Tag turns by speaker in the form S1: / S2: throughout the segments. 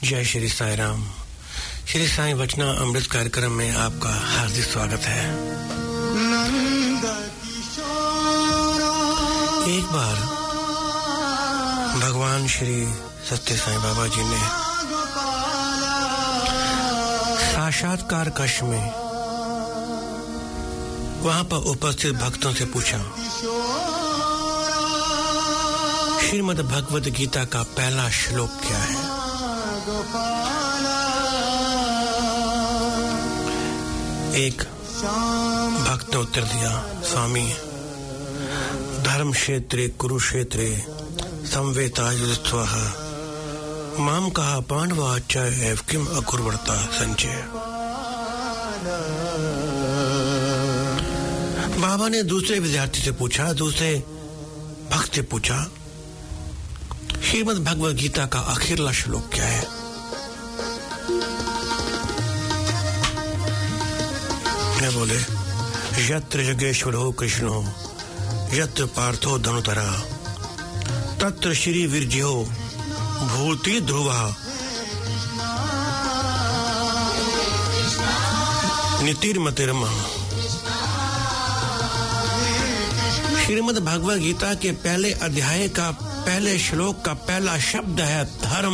S1: जय श्री साईं राम। श्री साईं वचना अमृत कार्यक्रम में आपका हार्दिक स्वागत है। एक बार भगवान श्री सत्य साईं बाबा जी ने साक्षात्कार कक्ष में वहां पर उपस्थित भक्तों से पूछा, श्रीमद् भगवद गीता का पहला श्लोक क्या है? एक भक्त ने उत्तर दिया, स्वामी, धर्म क्षेत्रे कुरुक्षेत्रे संवेता युद्धस्वः माम कहा पांडवाच एव किम अकुर्वता संचय। बाबा ने दूसरे विद्यार्थी से पूछा, दूसरे भक्त से पूछा, श्रीमद् भगवद गीता का आखिरला श्लोक क्या है? मैं बोले, यत्र जगेश्वरो कृष्णो यत्र पार्थो धनुतरा तत्र श्री वीर्यो भूति ध्रुवा नीतिर्मतिर्म। श्रीमद् भगवद गीता के पहले अध्याय का पहले श्लोक का पहला शब्द है धर्म।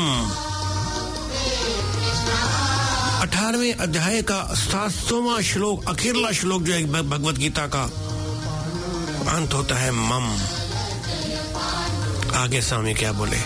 S1: 18वें अध्याय का 7वां श्लोक, आखिरला श्लोक जो है भगवद गीता का, अंत होता है मम। आगे स्वामी क्या बोले?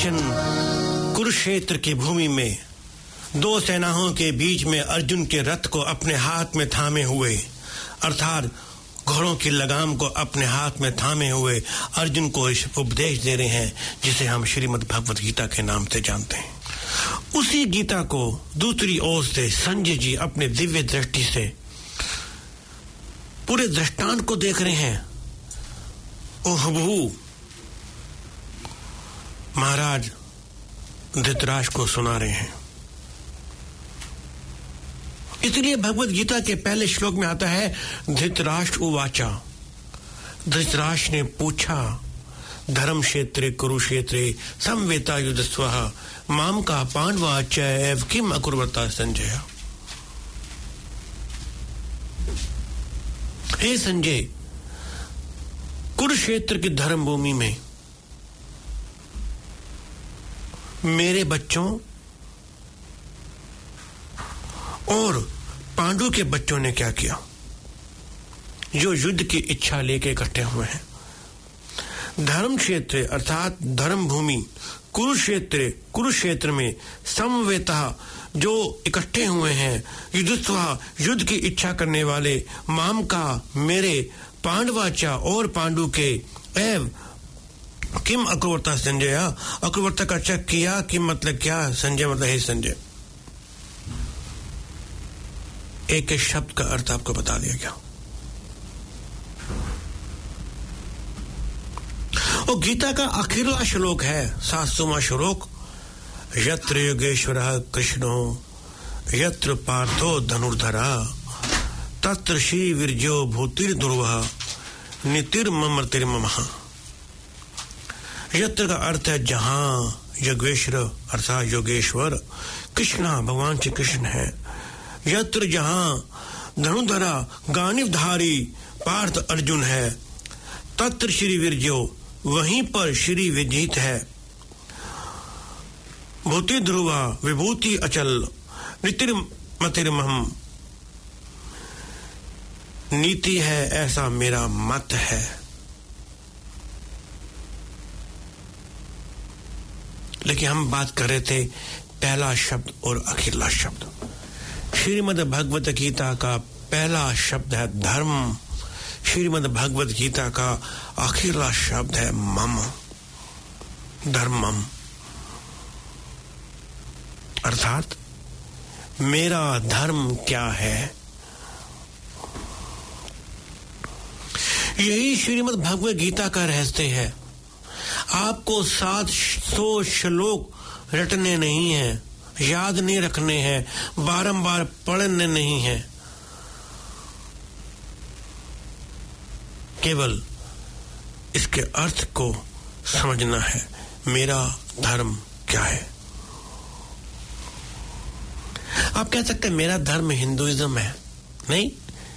S1: दर्शन कुरुक्षेत्र की भूमि में दो सेनाओं के बीच में अर्जुन के रथ को अपने हाथ में थामे हुए, अर्थात घोड़ों की लगाम को अपने हाथ में थामे हुए अर्जुन को उपदेश दे रहे हैं, जिसे हम श्रीमद् भगवत गीता के नाम से जानते हैं। उसी गीता को दूसरी ओर से संजय जी अपने दिव्य दृष्टि से पूरे दृष्टांत को देख रहे हैं। ओहबहू महाराज धृतराष्ट्र को सुना रहे हैं। इसलिए भगवत गीता के पहले श्लोक में आता है, धृतराष्ट्र उवाचा, धृतराष्ट्र ने पूछा, धर्म क्षेत्रे कुरुक्षेत्रे समवेता युद्धस्वः माम का पांडवा चैव किम अकुर्वता संजय। हे संजय, कुरुक्षेत्र की धर्म भूमि में मेरे बच्चों और पांडु के बच्चों ने क्या किया, जो युद्ध की इच्छा लेके इकट्ठे हुए हैं। धर्म क्षेत्र अर्थात धर्म भूमि कुरुक्षेत्र में समवेता जो इकट्ठे हुए हैं, युद्ध की इच्छा करने वाले, माम का मेरे, पांडवाचा और पांडु के, एव किम अकुर्वता संजय, अकुर्वता का चक किया, किम मतलब क्या, संजय मतलब हे संजय। एक एक शब्द का अर्थ आपको बता दिया गया। और गीता का आखिरला श्लोक है 700वां श्लोक, यत्र योगेश्वरः कृष्णो यत्र पार्थो धनुर्धरा तत्र श्री वीर्यो भूतिर्ध्रुवः नीतिर्ममतिर्ममः। यत्र का अर्थ है जहां, योगेश्वर अर्थात योगेश्वर, कृष्ण भगवान श्री कृष्ण है, यत्र जहां धनुर्धरा गानिवधारी पार्थ अर्जुन है, तत्र श्री वीर्यो वहीं पर श्री विजित है, भूति ध्रुवा विभूति अचल, नीतिर्मतिर्मम नीति है ऐसा मेरा मत है। लेकिन हम बात कर रहे थे पहला शब्द और अखिरला शब्द। श्रीमद् भगवत गीता का पहला शब्द है धर्म, श्रीमद् भगवत गीता का आखिरला शब्द है मम, धर्मम, अर्थात मेरा धर्म क्या है। यही श्रीमद् भगवत गीता का रहस्य है। आपको 700 श्लोक रटने नहीं हैं, याद नहीं रखने हैं, बारंबार पढ़ने नहीं हैं, केवल इसके अर्थ को समझना है। मेरा धर्म क्या है। आप कह सकते हैं मेरा धर्म हिंदुइज्म है। नहीं,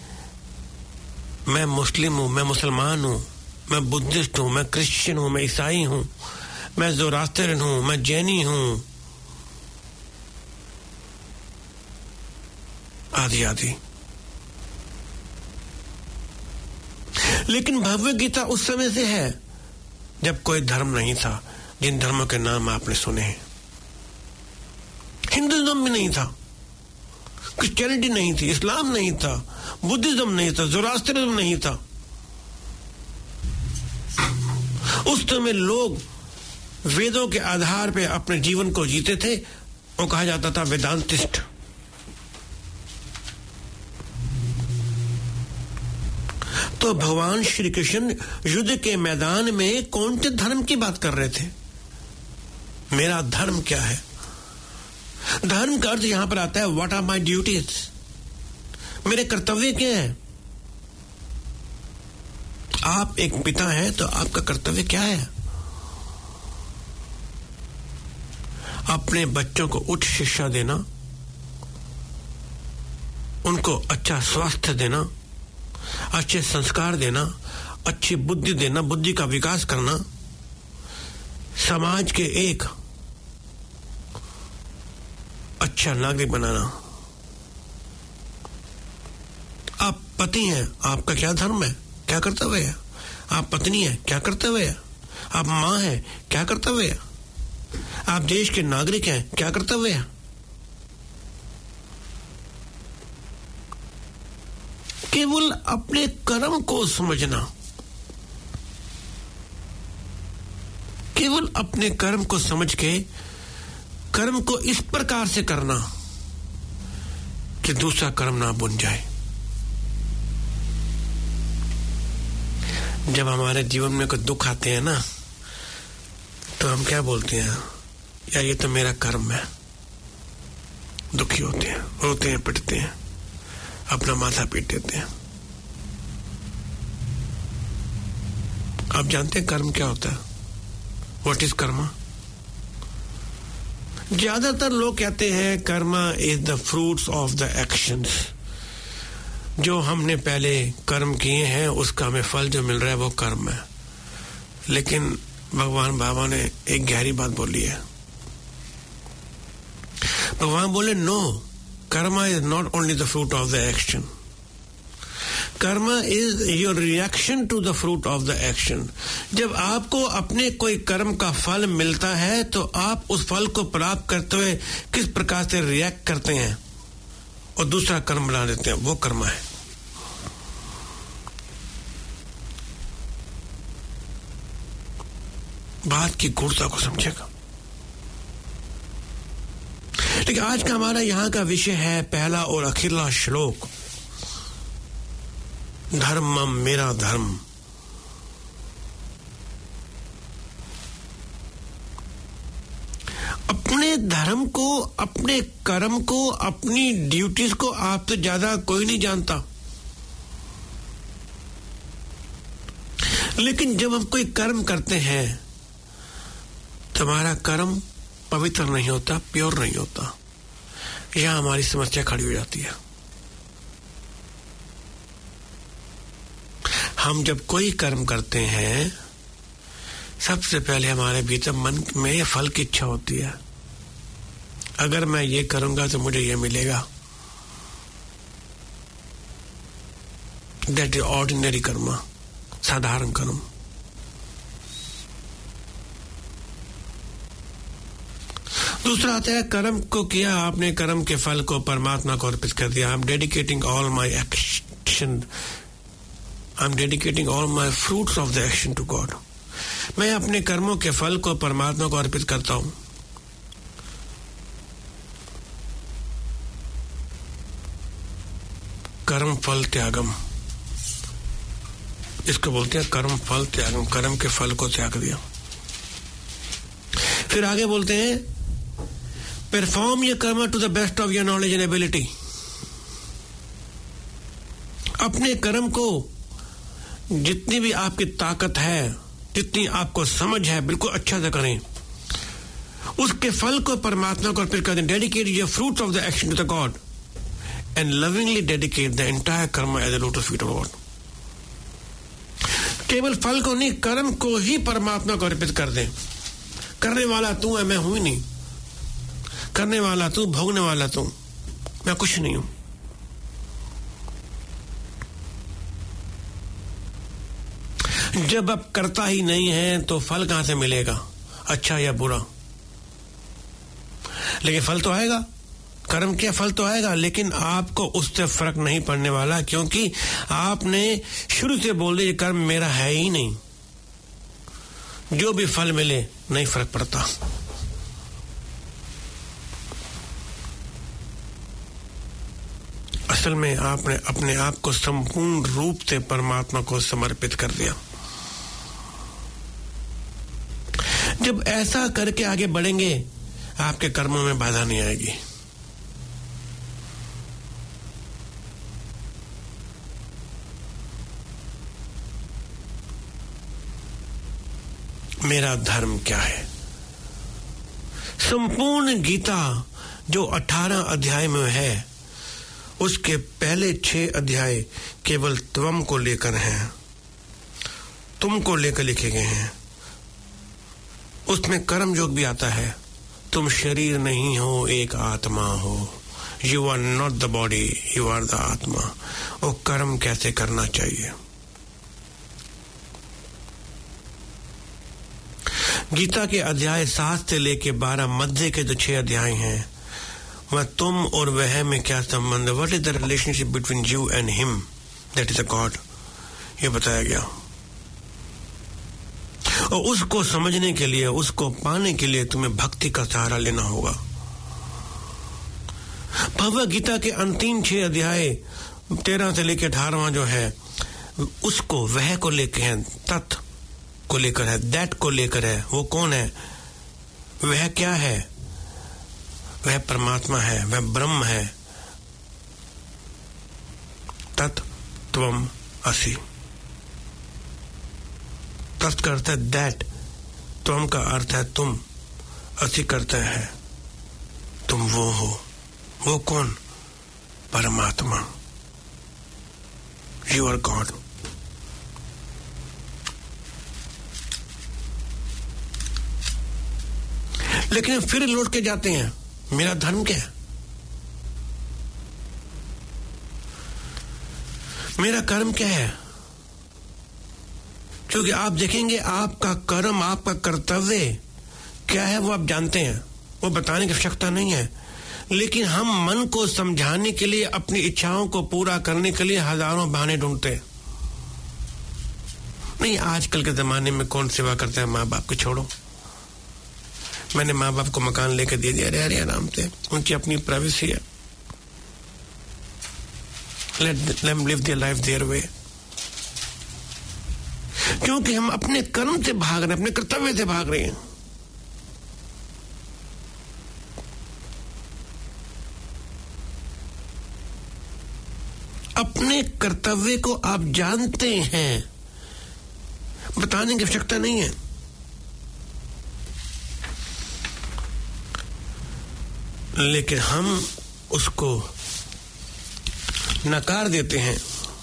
S1: मैं मुस्लिम हूं, मैं मुसलमान हूं, मैं बुद्धिस्ट हूं, मैं क्रिश्चियन हूं, मैं ईसाई हूं, मैं ज़ोरास्ट्रियन हूं, मैं जैनी हूं, आदि आदि। लेकिन भगवत गीता उस समय से है जब कोई धर्म नहीं था। जिन धर्मों के नाम आपने सुने हैं, हिंदुइज्म भी नहीं था, क्रिश्चियनिटी नहीं थी, इस्लाम नहीं था, बुद्धिज्म नहीं था, ज़ोरास्ट्रियनिज्म नहीं था। उस समय लोग वेदों के आधार पर अपने जीवन को जीते थे। वो कहा जाता था वेदांतिस्ट। तो भगवान श्री कृष्ण युद्ध के मैदान में कौन से धर्म की बात कर रहे थे। मेरा धर्म क्या है। धर्म का अर्थ यहां पर आता है व्हाट आर माई ड्यूटीज, मेरे कर्तव्य क्या है। आप एक पिता हैं तो आपका कर्तव्य क्या है। अपने बच्चों को उच्च शिक्षा देना, उनको अच्छा स्वास्थ्य देना, अच्छे संस्कार देना, अच्छी बुद्धि देना, बुद्धि का विकास करना, समाज के एक अच्छा नागरिक बनाना। आप पति हैं, आपका क्या धर्म है, क्या कर्तव्य है। आप पत्नी है, क्या कर्तव्य है। आप मां हैं, क्या कर्तव्य है। आप देश के नागरिक हैं, क्या कर्तव्य है? केवल अपने कर्म को समझना, केवल अपने कर्म को समझ के कर्म को इस प्रकार से करना कि दूसरा कर्म ना बुन जाए। जब हमारे जीवन में कोई दुख आते हैं ना, तो हम क्या बोलते हैं? या ये तो मेरा कर्म है। दुखी होते हैं, रोते हैं, पिटते हैं, अपना माथा पीट देते हैं। आप जानते हैं कर्म क्या होता है? What is karma? ज्यादातर लोग कहते हैं karma is the fruits of the actions. जो हमने पहले कर्म किए हैं उसका हमें फल जो मिल रहा है वो कर्म है। लेकिन भगवान बाबा ने एक गहरी बात बोली है। भगवान बोले no, karma is not only the fruit of the action, karma is your reaction to the fruit of the action. जब आपको अपने कोई कर्म का फल मिलता है तो आप उस फल को प्राप्त करते हुए किस प्रकार से रिएक्ट करते हैं और दूसरा कर्म बना देते हैं, वो कर्मा है। बात की गूढ़ता को समझेगा। लेकिन आज का हमारा यहां का विषय है पहला और अखिरला श्लोक, धर्मम मेरा धर्म। अपने धर्म को, अपने कर्म को, अपनी ड्यूटीज को आपसे ज्यादा कोई नहीं जानता। लेकिन जब हम कोई कर्म करते हैं तो हमारा कर्म पवित्र नहीं होता, प्योर नहीं होता। यहां हमारी समस्या खड़ी हो जाती है। हम जब कोई कर्म करते हैं सबसे पहले हमारे भीतर मन में फल की इच्छा होती है। अगर मैं ये करूंगा तो मुझे ये मिलेगा। दैट इज ऑर्डिनरी कर्म, साधारण कर्म। दूसरा आता है कर्म को किया आपने, कर्म के फल को परमात्मा को अर्पित कर दिया। I am dedicating all my action, I am dedicating all my fruits of the action to God. मैं अपने कर्मों के फल को परमात्मा को अर्पित करता हूं। कर्म फल त्यागम, इसको बोलते हैं कर्म फल त्यागम। कर्म के फल को त्याग दिया। फिर आगे बोलते हैं perform your karma to the best of your knowledge and ability. अपने कर्म को जितनी भी आपकी ताकत है, जितनी आपको समझ है, बिल्कुल अच्छा से करें। उसके फल को परमात्मा को अर्पित कर दें। Dedicate your fruits of the action to the God and lovingly dedicate the entire karma as a lotus feet of God. केवल फल को नहीं, कर्म को ही परमात्मा को अर्पित कर दें। करने वाला तू है, मैं हूं ही नहीं। करने वाला तू, भोगने वाला तू, मैं कुछ नहीं हूं। जब आप करता ही नहीं है तो फल कहां से मिलेगा, अच्छा या बुरा? लेकिन फल तो आएगा, कर्म के फल तो आएगा, लेकिन आपको उससे फर्क नहीं पड़ने वाला, क्योंकि आपने शुरू से बोल दिया कर्म मेरा है ही नहीं। जो भी फल मिले नहीं फर्क पड़ता। असल में आपने अपने आप को संपूर्ण रूप से परमात्मा को समर्पित कर दिया। जब ऐसा करके आगे बढ़ेंगे आपके कर्मों में बाधा नहीं आएगी। मेरा धर्म क्या है? संपूर्ण गीता जो 18 अध्याय में है, उसके पहले 6 अध्याय केवल त्वम को लेकर हैं, तुमको लेकर लिखे गए हैं। उसमें कर्म योग भी आता है। तुम शरीर नहीं हो, एक आत्मा हो। You are not the body, you are the atma. और कर्म कैसे करना चाहिए। गीता के अध्याय 7 से लेके 12 मध्य के जो 6 अध्याय हैं, वह तुम और वह में क्या संबंध है, what is the relationship between you and him, that is a God, ये बताया गया। और उसको समझने के लिए, उसको पाने के लिए तुम्हें भक्ति का सहारा लेना होगा। भगवद गीता के अंतिम 6 अध्याय 13 से लेकर 18 जो है, उसको वह को लेकर है, तत् को लेकर है, दैट को लेकर है। वो कौन है? वह क्या है? वह परमात्मा है, वह ब्रह्म है। तत् त्वम असि। तत् करता है दैट, त्वम का अर्थ है तुम, असि करता है तुम वो हो। वो कौन? परमात्मा। You are God. लेकिन फिर लौट के जाते हैं, मेरा धर्म क्या है, मेरा कर्म क्या है? क्योंकि आप देखेंगे आपका कर्म, आपका कर्तव्य क्या है वो आप जानते हैं, वो बताने की आवश्यकता नहीं है। लेकिन हम मन को समझाने के लिए, अपनी इच्छाओं को पूरा करने के लिए हजारों बहाने ढूंढते हैं। नहीं, आजकल के जमाने में कौन सेवा करता है? माँ बाप को छोड़ो, मैंने माँ बाप को मकान लेकर दे दिया, अरे आराम से, उनकी अपनी प्राइवेसी है, let them live their life their way। क्योंकि हम अपने कर्म से भाग रहे हैं, अपने कर्तव्य से भाग रहे हैं। अपने कर्तव्य को आप जानते हैं, बताने की आवश्यकता नहीं है। लेकिन हम उसको नकार देते हैं।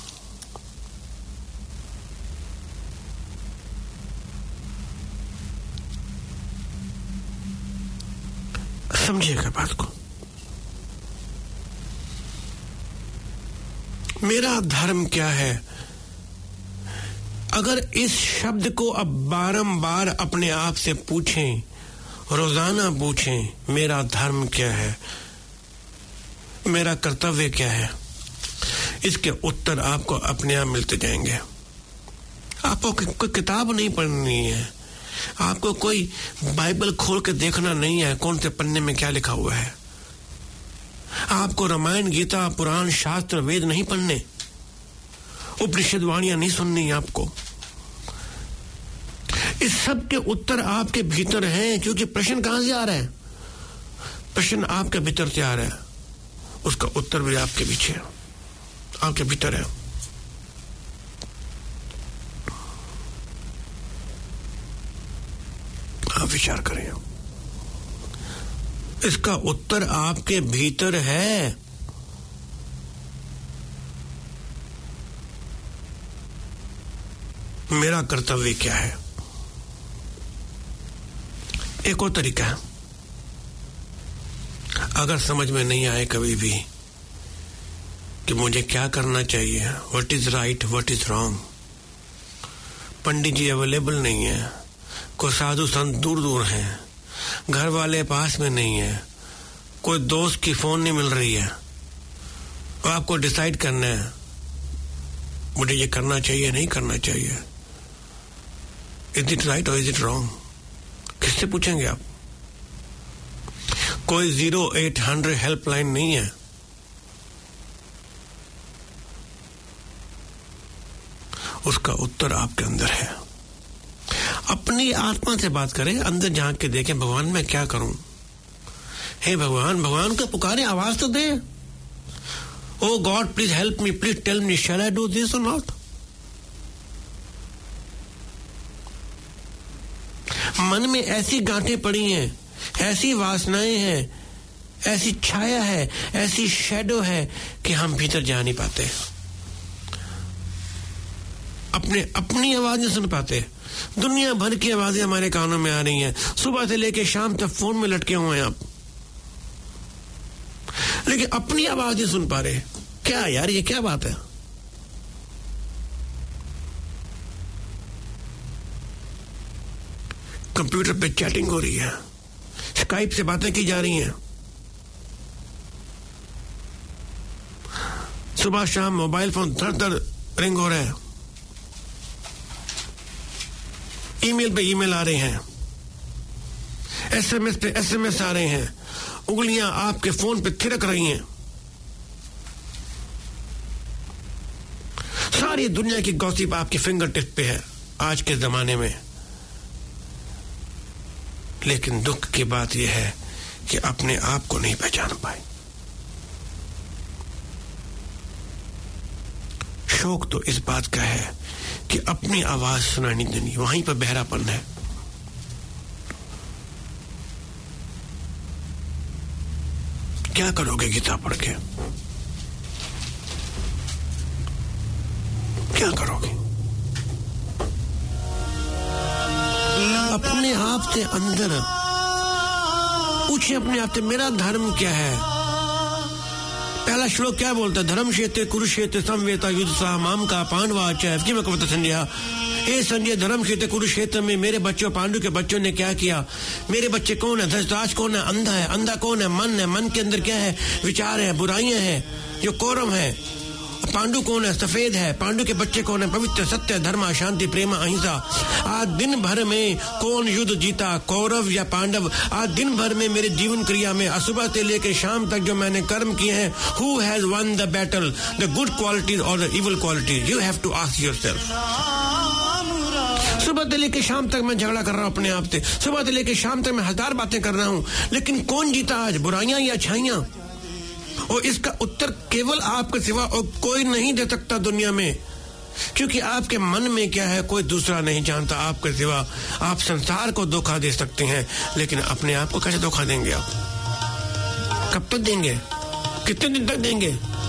S1: समझिएगा बात को। मेरा धर्म क्या है? अगर इस शब्द को अब बारंबार अपने आप से पूछें, रोजाना पूछें, मेरा धर्म क्या है, मेरा कर्तव्य क्या है, इसके उत्तर आपको अपने आप मिलते जाएंगे। आपको कोई किताब नहीं पढ़नी है, आपको कोई बाइबल खोल के देखना नहीं है कौन से पन्ने में क्या लिखा हुआ है। आपको रामायण, गीता, पुराण, शास्त्र, वेद नहीं पढ़ने, उपनिषद वाणियां नहीं सुननी आपको। इस सब के उत्तर आपके भीतर हैं। क्योंकि प्रश्न कहां से आ रहा है? प्रश्न आपके भीतर से आ रहा है, उसका उत्तर भी आपके पीछे है, आपके भीतर है। आप विचार करें, इसका उत्तर आपके भीतर है। मेरा कर्तव्य क्या है? एक और तरीका है, अगर समझ में नहीं आए कभी भी कि मुझे क्या करना चाहिए, what is right, what is wrong, pandit ji available नहीं है, कोई साधु संत दूर दूर हैं, घर वाले पास में नहीं है, कोई दोस्त की फोन नहीं मिल रही है, और आपको डिसाइड करना है मुझे ये करना चाहिए, नहीं करना चाहिए, इज इट राइट और इज इट रॉन्ग? किससे पूछेंगे आप? कोई 0800 हेल्पलाइन नहीं है। उसका उत्तर आपके अंदर है। अपनी आत्मा से बात करें, अंदर झांक के देखें, भगवान मैं क्या करूं? हे भगवान, भगवान को पुकारे, आवाज तो दे। Oh God please help me, please tell me, shall I do this और नॉट? मन में ऐसी गांठें पड़ी हैं, ऐसी वासनाएं हैं, ऐसी छाया है, ऐसी शैडो है कि हम भीतर जा नहीं पाते, अपनी आवाज नहीं सुन पाते। दुनिया भर की आवाजें हमारे कानों में आ रही हैं, सुबह से लेकर शाम तक फोन में लटके हुए हैं आप, लेकिन अपनी आवाज नहीं सुन पा रहे। क्या यार, ये क्या बात है? कंप्यूटर पे चैटिंग हो रही है, स्काइप से बातें की जा रही हैं, सुबह शाम मोबाइल फोन धड़ रिंग हो रहे हैं, ईमेल पे ईमेल आ रहे हैं, एसएमएस पे एसएमएस आ रहे हैं, उंगलियां आपके फोन पे थिरक रही हैं। सारी दुनिया की गॉसिप आपके फिंगर टिप पे है आज के जमाने में। लेकिन दुख की बात यह है कि अपने आप को नहीं पहचान पाए। शोक तो इस बात का है कि अपनी आवाज सुनाई नहीं देनी, वहीं पर बहरापन है। क्या करोगे गीता पढ़ के? क्या करोगे? अपने आप से अंदर पूछिए, अपने आप से मेरा धर्म क्या है? पहला श्लोक क्या बोलता है? धर्म क्षेत्र कुरुक्षेत्र समवेता युद्ध सा माम का पांडवाचार्य किम कवत संजय। ए संजय, धर्म क्षेत्र कुरुक्षेत्र में मेरे बच्चों पांडु के बच्चों ने क्या किया? मेरे बच्चे कौन है? धृतराष्ट्र कौन है? अंधा है। अंधा कौन है? मन है। मन के अंदर क्या है? विचार है, बुराइयां हैं, जो कौरव है। पांडु कौन है? सफेद है। पांडु के बच्चे कौन है? पवित्र, सत्य, धर्म, शांति, प्रेम, अहिंसा। आज दिन भर में कौन युद्ध जीता, कौरव या पांडव? आज दिन भर में मेरे जीवन क्रिया में सुबह से लेकर शाम तक जो मैंने कर्म किए हैं, who has won the battle, the good qualities और the evil qualities? You have to ask yourself. सुबह से लेकर शाम तक मैं झगड़ा कर रहा हूं अपने आप से, सुबह से लेकर शाम तक मैं 1000 बातें कर रहा हूं, लेकिन कौन जीता आज, बुराइयां या अच्छाइयां? और इसका उत्तर केवल आपके सिवा और कोई नहीं दे सकता दुनिया में, क्योंकि आपके मन में क्या है कोई दूसरा नहीं जानता आपके सिवा। आप संसार को धोखा दे सकते हैं, लेकिन अपने आप को कैसे धोखा देंगे आप? कब तक देंगे? कितने दिन तक देंगे?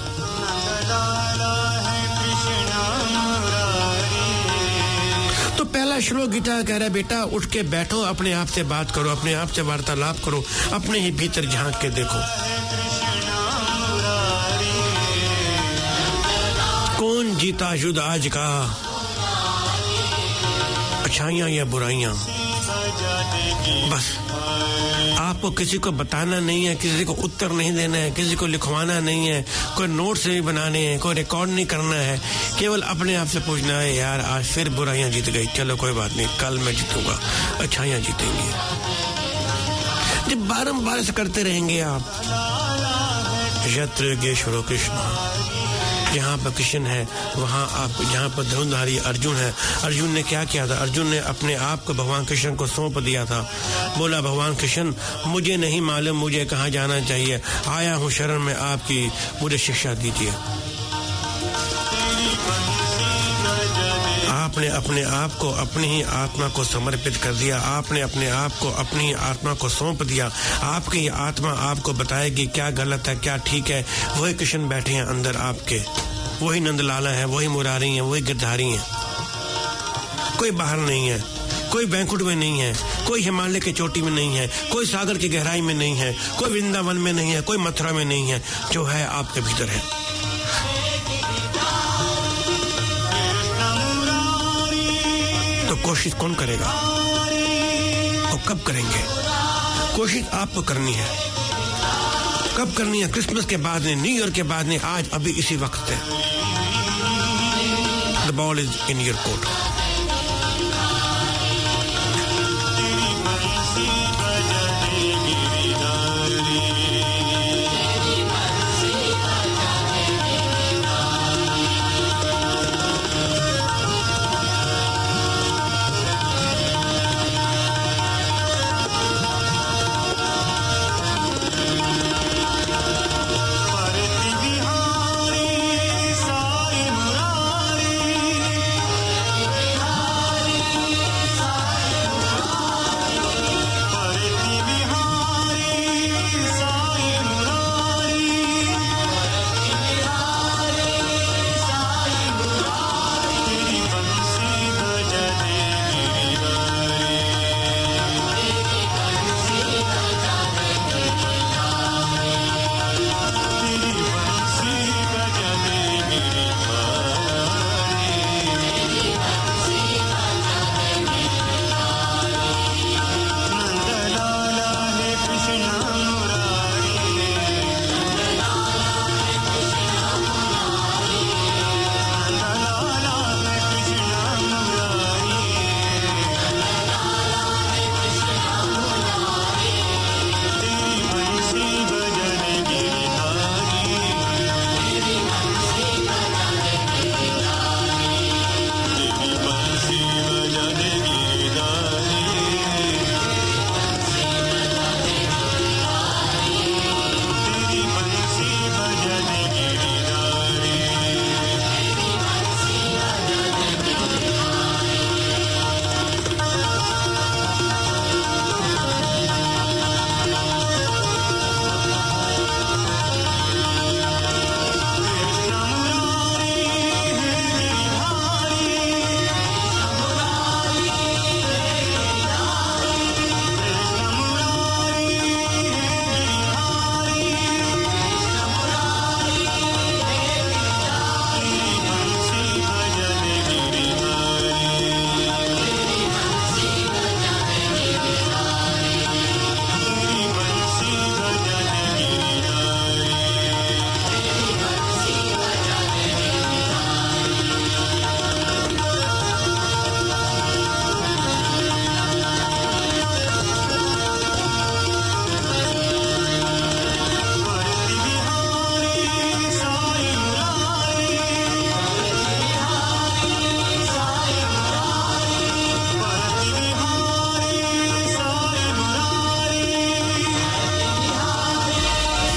S1: तो पहला श्लोक गीता कह रहा है, बेटा उठ के बैठो, अपने आप से बात करो, अपने आप से वार्तालाप करो, अपने ही भीतर झांक के देखो कौन जीता युद्ध आज का, अच्छाइयां या बुराइयां? बस आपको किसी को बताना नहीं है, किसी को उत्तर नहीं देना है, किसी को लिखवाना नहीं है, कोई नोट्स नहीं बनाने हैं, कोई रिकॉर्ड नहीं करना है, केवल अपने आप से पूछना है, यार आज फिर बुराइयां जीत गई, चलो कोई बात नहीं, कल मैं जीतूंगा, अच्छाइयां जीतेंगी। जब बारंबार से करते रहेंगे आप, यत्र योगेश्वरो कृष्ण, जहाँ पर कृष्ण है वहाँ आप, जहाँ पर धनुर्धारी अर्जुन है, अर्जुन ने क्या किया था? अर्जुन ने अपने आप को भगवान कृष्ण को सौंप दिया था। बोला, भगवान कृष्ण मुझे नहीं मालूम मुझे कहाँ जाना चाहिए, आया हूँ शरण में आपकी, मुझे शिक्षा दीजिए। आपने अपने आप को, अपनी ही आत्मा को समर्पित कर दिया, आपने अपने आप को, अपनी आत्मा को सौंप दिया। आपकी आत्मा आपको बताएगी क्या गलत है क्या ठीक है। वही कृष्ण बैठे हैं अंदर आपके, वही नंदलाला है, वही मुरारी है, वही गिरधारी है। कोई बाहर नहीं है, कोई बैंकुट में नहीं है, कोई हिमालय के चोटी में नहीं है, कोई सागर की गहराई में नहीं है, कोई वृंदावन में नहीं है, कोई मथुरा में नहीं है, जो है आपके भीतर है। तो कोशिश कौन करेगा और कब करेंगे? कोशिश आपको करनी है। कब करनी है? क्रिसमस के बाद नहीं, न्यू ईयर के बाद नहीं, आज अभी इसी वक्त है। The ball is in your court.